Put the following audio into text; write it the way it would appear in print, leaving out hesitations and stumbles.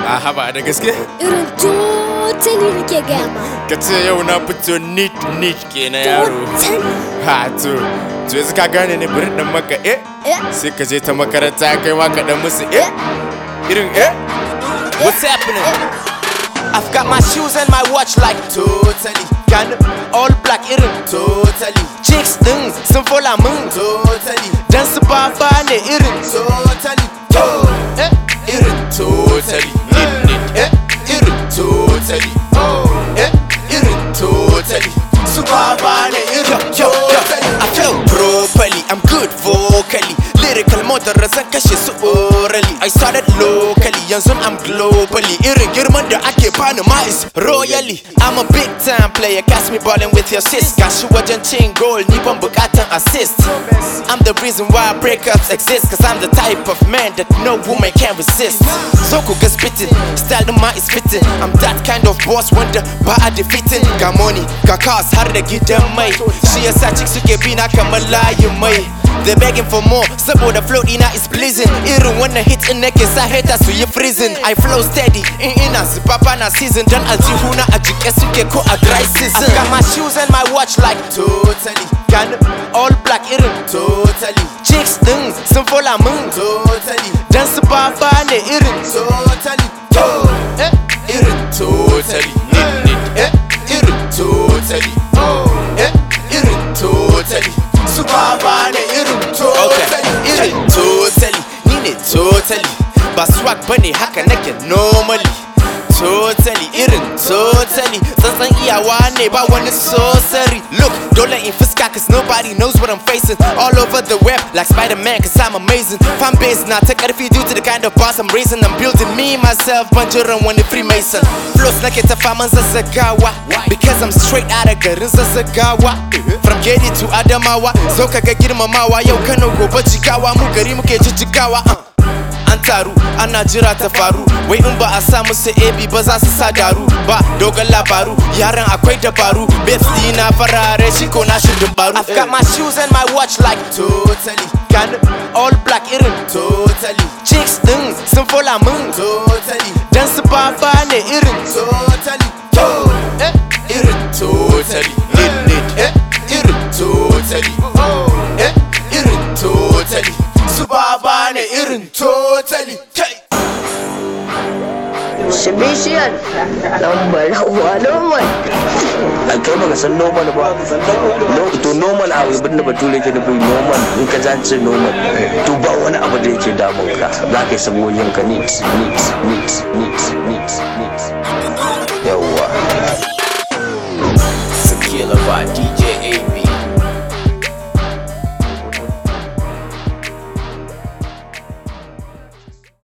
A haba da gaske? Irin totally nake gaya ma. Ka ce yau na fito neat kenan yaro. Ha to yanzu ka gane ne bari dan maka sai ka je ta makaranta kai ma ka dan musu irin What's happening? I've got my shoes and my watch like totally. Gun all black irin totally. Chicks din sun fola mun totally. Dan su baba ne irin totally. Irin totally. Irin totally. Irin totally. Su baba ne irin totally. I flow properly, I'm good vocally. Lyrical motor zan kashe su orally. I started locally, yanzu I'm globally. Irin girman da ake bani ma is royally. I'm a big time player, catch me ballin' with your sis. Gashi wajen cin goal, ni ban bukatan assist. I'm the reason why breakups exist, cause I'm the type of man that no woman can resist. So ku ga spittin', style din ma is fitting. I'm that kind of boss wanda ba a defeating. Ga money, ga cars har da gidan mai. Shi yasa chicks suke bi na kamar layin mai. They're begging for more, saboda flow dina is pleasing. Irin wannan hit in nake sa haters su yi freezing. I flow steady, ina zubaba na season. Dan aljihuna a jike suke ko a dry season. I've got my shoes and my watch like totally. Gun all black irin totally. Chicks din sun fola mun totally. Dan su baba ne irin totally. Irin totally. Irin totally. Irin totally. Su baba ne irin totally. Irin totally. Ni ne totally. Ba swag bane haka nake normally. Totally, irin totally. Tsantsan iyawa ne ba wani sorcery. Look, dole in fuska cause nobody knows what I'm facing. All over the web like Spider-Man cause I'm amazing. Fan base na ta karfi due to the kind of boss I'm raising. I'm building me myself, ban jiran wani Freemason. Flows nake ta faman zazzagawa because I'm straight out of garin zazzagawa. From Gedi to Adamawa, zo kaga girmamawa. Yau Kano gobe Jigawa, mu gari muke jijjigawa. An taru, ana jira ta faru. Wai in ba a sa musu AB ba za su sa daru. Ba dogon labaru, yaran akwai dabaru. Babes dina farare shi ko na shirin baru. I've got my shoes and my watch like totally. Gun all black irin totally. Chicks din sun fola mun totally. Dan su baba ne irin totally. Irin totally. Irin totally. Irin totally. Su baba ne irin totally. Submission number one. Kai baka san normal ba. To normal abu abinda bature yake da normal in ka zance normal to ba wani abu da yake damun ka za ka yi saboyin ka neat